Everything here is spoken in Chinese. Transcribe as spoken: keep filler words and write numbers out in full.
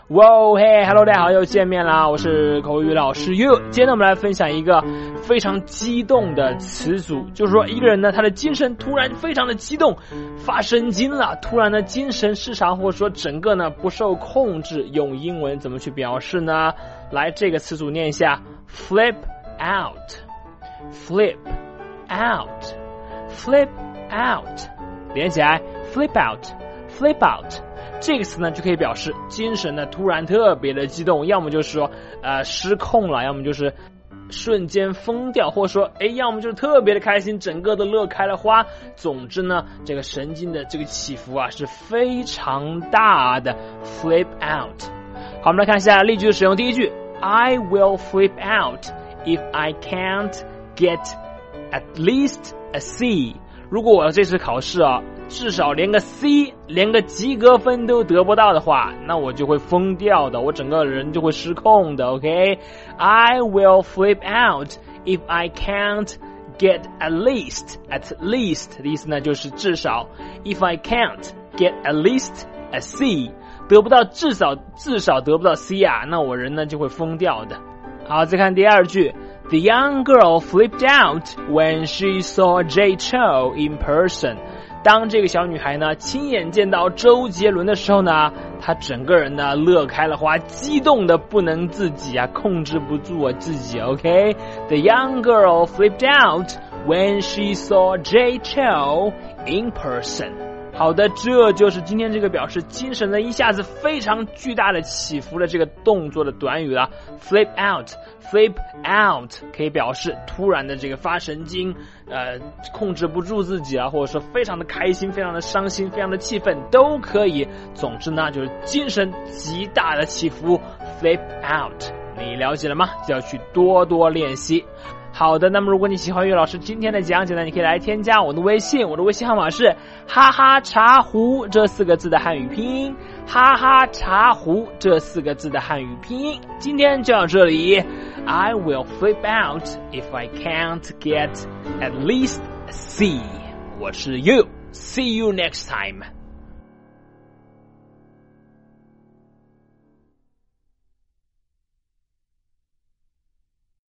哇嘿 ，Hello， 大家好，又见面啦！我是口语老师 You。今天呢，我们来分享一个非常激动的词组，就是说一个人呢，他的精神突然非常的激动，发神经了，突然呢精神失常，或者说整个呢不受控制。用英文怎么去表示呢？来，这个词组念一下 ：flip out，flip out，flip out， 连起来 ，flip out，flip out。这个词呢就可以表示精神呢突然特别的激动，要么就是说呃失控了，要么就是瞬间疯掉，或者说哎，要么就是特别的开心，整个都乐开了花。总之呢，这个神经的这个起伏啊是非常大的 flip out。 好，我们来看一下例句的使用。第一句 I will flip out if I can't get at least a C。 如果我这次考试啊至少连个 C 连个及格分都得不到的话，那我就会疯掉的，我整个人就会失控的。 OK， I will flip out if I can't get at least at least 的意思呢就是至少， if I can't get at least a C 得不到至少至少得不到 C 啊，那我人呢就会疯掉的。好，再看第二句 The young girl flipped out when she saw Jay Chou in person。当这个小女孩呢亲眼见到周杰伦的时候呢，她整个人呢乐开了花，激动的不能自己啊，控制不住我自己。 OK， The young girl flipped out when she saw Jay Chou in person。 好的，这就是今天这个表示精神的一下子非常巨大的起伏的这个动作的短语了。 Flip out Flip out 可以表示突然的这个发神经，呃，控制不住自己啊，或者说非常的开心，非常的伤心，非常的气愤都可以。总之呢，就是精神极大的起伏 flip out。 你了解了吗？就要去多多练习。好的，那么如果你喜欢岳老师今天的讲解呢，你可以来添加我的微信，我的微信号码是哈哈茶壶这四个字的汉语拼音，哈哈茶壶这四个字的汉语拼音。今天就到这里， I will flip out if I can't get at least a C。 我是 You， see you next time。